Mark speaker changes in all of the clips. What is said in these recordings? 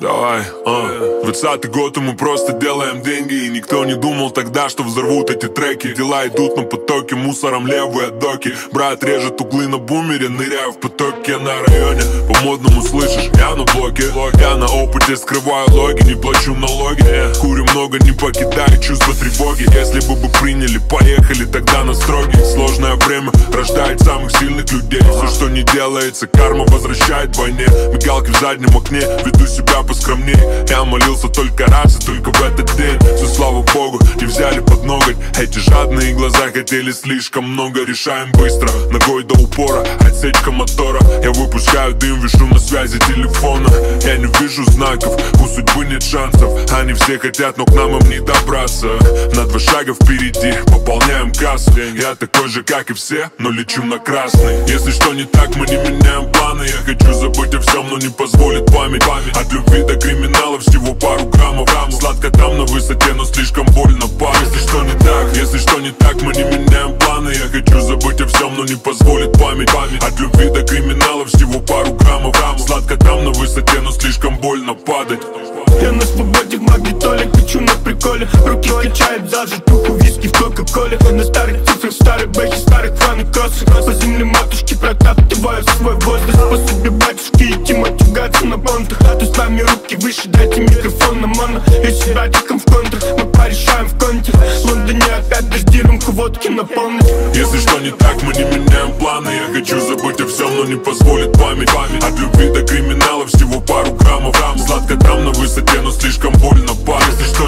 Speaker 1: Давай, 20-й год, и мы просто делаем деньги. И никто не думал тогда, что взорвут эти треки. Дела идут на потоке, мусором левые доки. Брат режет углы на бумере, ныряю в потоке на районе. По-модному слышишь, я на блоке. Я на опыте скрываю логи, не плачу налоги. Курю много, не покидаю чувство тревоги. Если бы приняли, поехали тогда на строгий. Сложное время рождает самых сильных людей. Все, что не делается, карма возвращает в войне. Мигалки в заднем окне, веду себя поскромней. Я молился только раз и только в этот день. Все, слава богу, не взяли под ноготь. Эти жадные глаза хотели слишком много. Решаем быстро, ногой до упора. Отсечка мотора, я выпускаю дым, вишу на связи телефона. Я не вижу знаков, у судьбы нет шансов. Они все хотят, но к нам им не добраться. На 2 шага впереди, пополняем кассу. Я такой же, как и все, но лечу на красный. Если что не так, мы не меняем планы. Я хочу забыть о всем, но не позволит память. От любви до криминала всего пару граммов. Сладко там на высоте, но слишком больно пах. Если что не так, мы не меняем планы. Я хочу забыть о всем, но не позволит память. От любви до криминала всего пару граммов. Сладко там на высоте, но слишком больно падать.
Speaker 2: Я на свободе в магнитоле, хочу на приколе. Руки качают, зажжет духу виски в кока-коле. На старых цифрах, старых бэхи, старых фаны кроссы. По земле матушки протаптываю свой воздух. Способе батюшки идти матюгаться на понтах. То с нами руки выше, дайте микрофон на моно. И с братиком в контр, мы порешаем в конте. В Лондоне опять дожди, рюмку водки наполнить.
Speaker 1: Если что не так, мы не меняем планы. Я хочу забыть о всем, но не позволит память. От любви до криминала всего пару граммов. Сладко там на высоте, но слишком больно пах.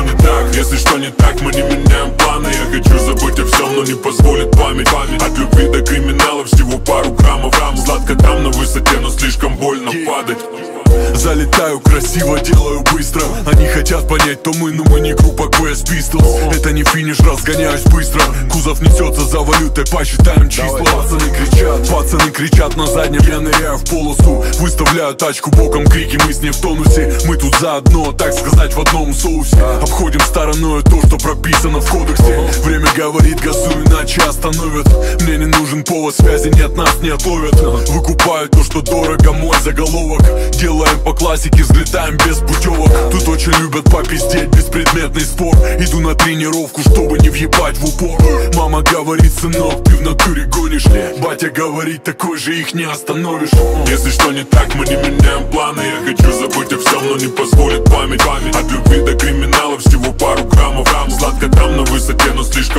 Speaker 1: Если что не так, мы не меняем планы. Я хочу забыть о всем, но не позволит память. От любви до криминала всего пару граммов. Сладко там на высоте, но слишком больно падать.
Speaker 3: Залетаю красиво, делаю быстро. Они хотят понять, то мы, но мы не группа Quest Pistols. Это не финиш, разгоняюсь быстро. Кузов несется за валютой, посчитаем числа. Пацаны кричат на заднем, я ныряю в полосу. Выставляю тачку боком, крики, мы с ней в тонусе. Мы тут заодно, так сказать, в одном соусе. Обходим стороной то, что прописано в кодексе. Время говорит, газуй, иначе остановят. Мне не нужен повод, связи нет, нас не отловят. Выкупают то, что дорого, мой заголовок. Делаем по классике, взлетаем без путевок. Тут очень любят попиздеть, беспредметный спор. Иду на тренировку, чтобы не въебать в упор. Мама говорит, сынок, ты в натуре гонишь. Батя говорит, такой же их не остановишь.
Speaker 1: Если что не так, мы не меняем планы. Я хочу забыть о всем, но не позволит память. От любви до криминала всего пару граммов. Сладко там на высоте, но слишком